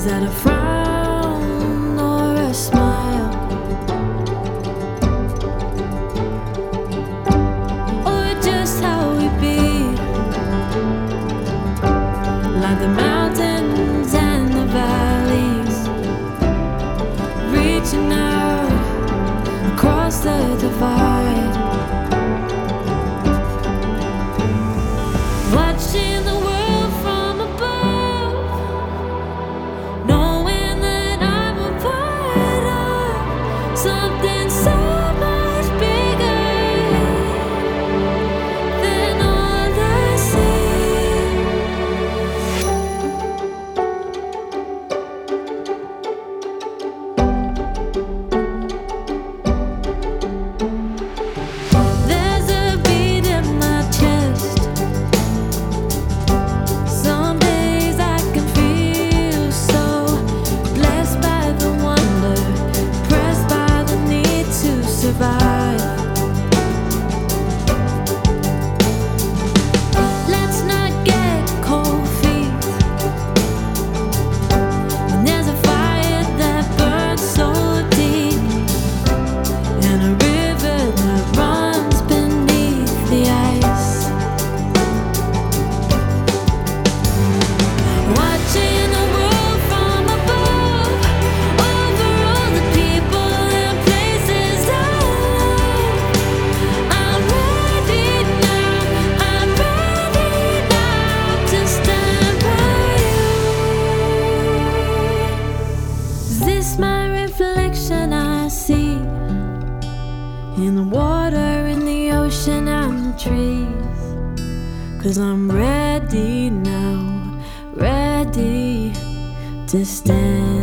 Is that a frown or a smile? Or just how we be? Like the mountains and the valleys, reaching out across the divide, watching the world from above, knowing that I'm a part of something so much bigger than all I see. There's a beat in my chest. Some days I can feel so blessed by the wonder, pressed by the need to survive. Let's not get cold feet when there's a fire that burns so deep, and a river that runs beneath the ice. Watching the world from above, over all the people and places I love. I'm ready now, I'm ready now to stand by you. Is this my reflection I see in the water, in the ocean, and the trees? 'Cause I'm ready now, ready to stand